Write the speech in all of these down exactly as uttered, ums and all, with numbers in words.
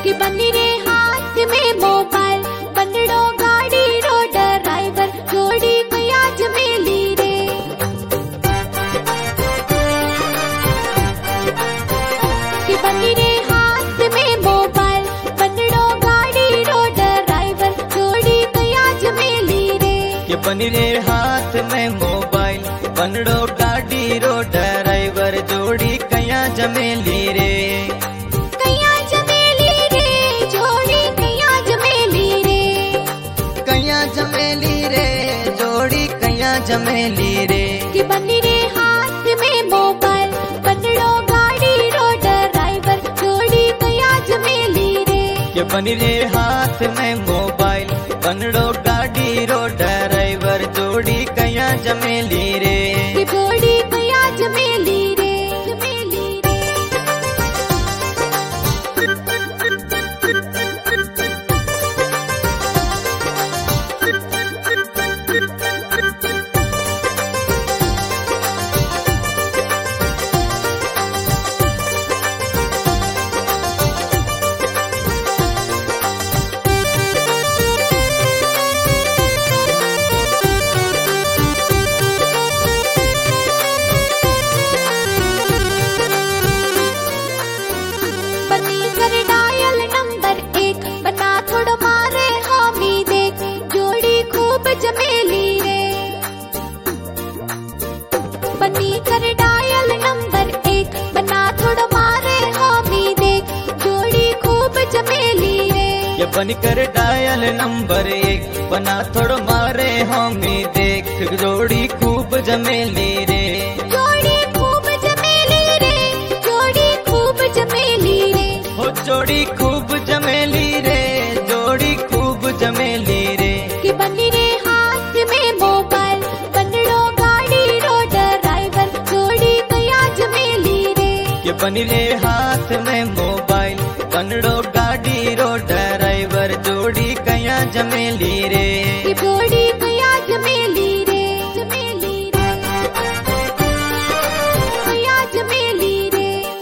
कि बनी रे हाथ में मोबाइल बनड़ो गाड़ी रो ड्राइवर जोड़ी कया जमेली रे कि बनी रे हाथ में मोबाइल बनड़ो गाड़ी रो ड्राइवर जोड़ी कया जमेली रे कि बनी रे हाथ में मोबाइल बनड़ो गाड़ी रो ड्राइवर जोड़ी कया जमेली रे कया जमेली रे जोड़ी कया जमेली रे कया जमेली रे जोड़ी कया जमेली रे कि बनी रे हाथ में मोबाइल बनड़ो गाड़ी रो ड्राइवर जोड़ी कया जमेली रे कि बनी रे हाथ में मोबाइल बनड़ो गाड़ी रो ड्राइवर जोड़ी कया जमेली रे कि जोड़ी कया जमेली रे जमेली रे बनी कर डायल नंबर एक बना थोड़ा मारे हामी देख जोड़ी खूब जमेली रे बनी कर डायल नंबर एक बना थोड़ा मारे हामी देख जोड़ी खूब जमेली रे ये बनकर डायल नंबर एक बना थोड़ मारे हमें देख जोड़ी खूब जमेली रे जोड़ी खूब जमेली रे जोड़ी खूब जमेली रे हो जोड़ी खूब जमेली रे जोड़ी खूब जमेली रे कि बनी रे हाथ में मोबाइल बनड़ो गाड़ी रो ड्राइवर जोड़ी कया जमेली रे कि बनी रे हाथ में मोबाइल बनड़ो गाड़ी रो ड्राइवर जोड़ी कया जमेली रे कि जोड़ी कया जमेली रे जमेली रे कया जमेली रे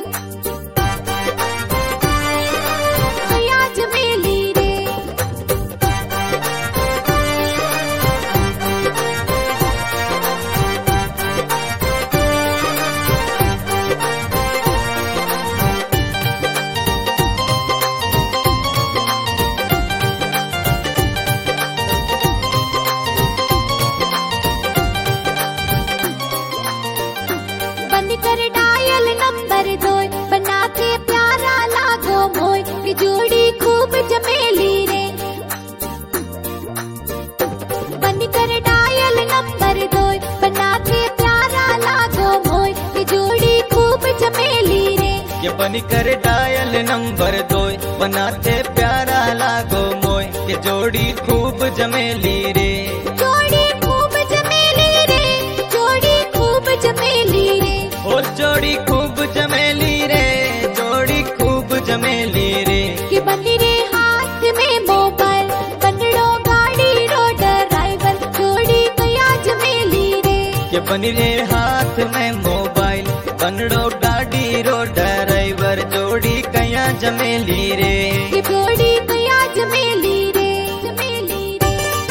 कया जमेली रे बंद कर डायल नंबर दो बना के प्यारा लागो मोय कि जोड़ी खूब जमेली रे बंद कर डायल नंबर दो बना के प्यारा लागो मोय कि जोड़ी खूब जमेली रे ये बनकर डायल नंबर दो बनाते प्यारा लागो मोय के जोड़ी खूब जमेली रे जोड़ी खूब जमेली रे जोड़ी खूब जमेली रे ओ जोड़ी खूब जमेली रे जोड़ी खूब जमेली रे कि बनी रे हाथ में मोबाइल बनड़ो गाड़ी रो ड्राइवर जोड़ी कया जमेली रे कि बनी रे हाथ में मोबाइल बनड़ो गाड़ी रो ड्राइवर जोड़ी कया जमेली रे कि जोड़ी कया जमेली रे जमेली रे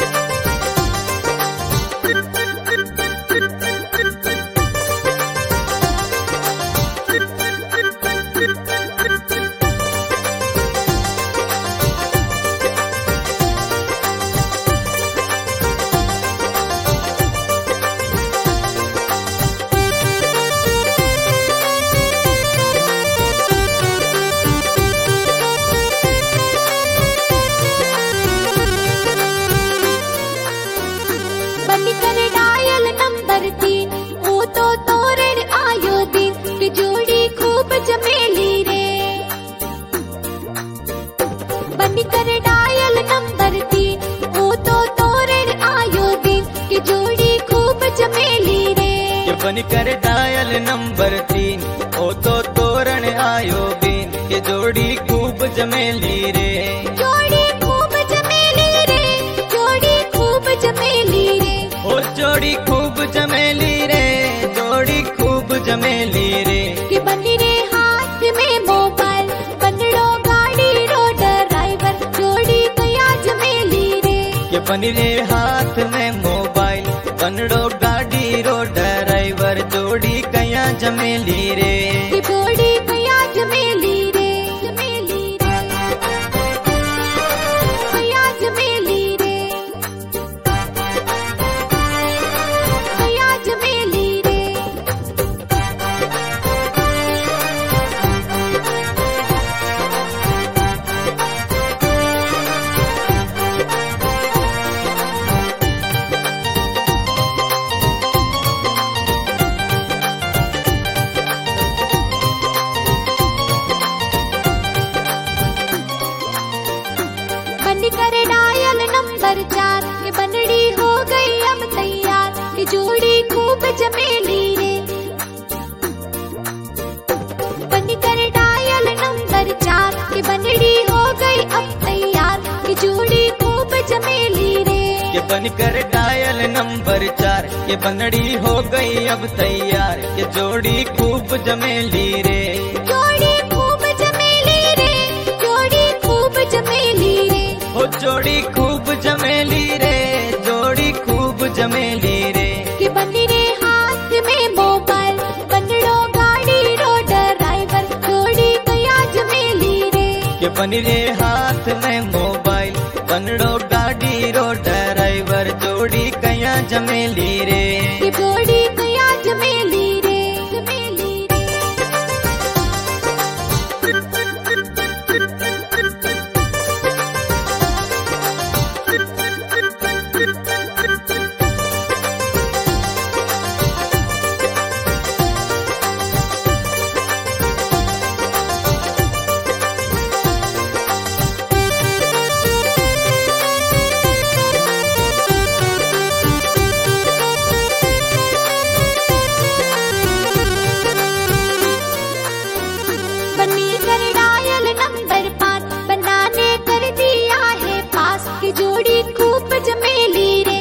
बनी कर डायल नंबर तीन वो तो तोरण आयो दिन कि जोड़ी खूब जमेली रे बनी कर डायल नंबर तीन वो तो तोरण आयो दिन कि जोड़ी खूब जमेली रे ये बनकर डायल नंबर तीन ओ तो तोरण आयो बिन के जोड़ी खूब जमेली रे जोड़ी खूब जमेली रे जोड़ी खूब जमेली रे ओ जोड़ी खूब जमेली रे जोड़ी खूब जमेली रे कि बनी रे हाथ में मोबाइल बनड़ो गाड़ी रो के बनी रे हाथ में मोबाइल बनड़ो गाड़ी रो ड्राइवर जोड़ी कया जमेली रे कि जोड़ी कया जमेली रे जमेली रे कया जमेली रे कया जमेली रे बंदी करे डायल नंबर चार ये बनड़ी हो गई अब तैयार ये जोड़ी खूब जमेली रे बंदी करे डायल नंबर चार ये बनड़ी हो गई अब तैयार ये जोड़ी खूब जमेली रे के बनकर डायल नंबर चार के बनड़ी हो गई अब तैयार के जोड़ी खूब जमेली रे जोड़ी खूब जमेली रे जोड़ी खूब जमेली रे हो जोड़ी खूब जमेली रे जोड़ी खूब जमेली रे कि बंदी रे हाथ में मोबाइल बनड़ो गाड़ी रो ड्राइवर जोड़ी कया जमेली रे के बनी रे हाथ में मोबाइल बनड़ो गाड़ी रो ड्राइवर जोड़ी कया जमेली रे कि जोड़ी कया जमेली रे जमेली रे बनी कर डायल नंबर पाँच बनाने कर दिया है पास की जोड़ी खूब जमेली रे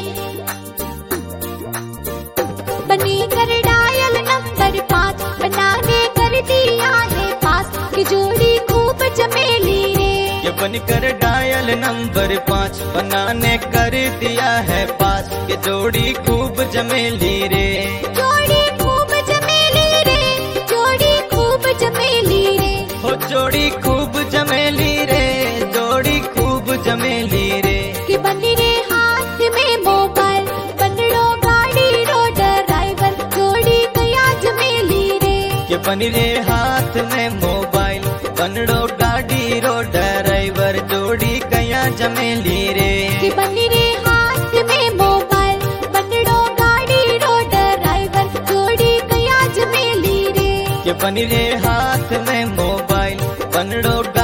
बनी कर डायल नंबर पाँच बनाने कर दिया है पास की जोड़ी खूब जमेली रे के बनकर डायल नंबर पाँच बनाने कर दिया है पास के जोड़ी खूब जमेली रे जोड़ी खूब जमेली रे जोड़ी खूब जमेली रे हो जोड़ी खूब जमेली रे जोड़ी खूब जमेली रे कि बंदी रे हाथ में मोबाइल बनड़ो गाड़ी रो ड्राइवर जोड़ी कया जमेली रे के बनी रे हाथ में मोबाइल बनड़ो गाड़ी रो ड्राइवर जोड़ी कया जमेली रे कि बंदी रे हाथ में मोबाइल बनड़ो गाड़ी रो ड्राइवर जोड़ी कया जमेली रे के बनी रे हाथ में मोबाइल बनड़ो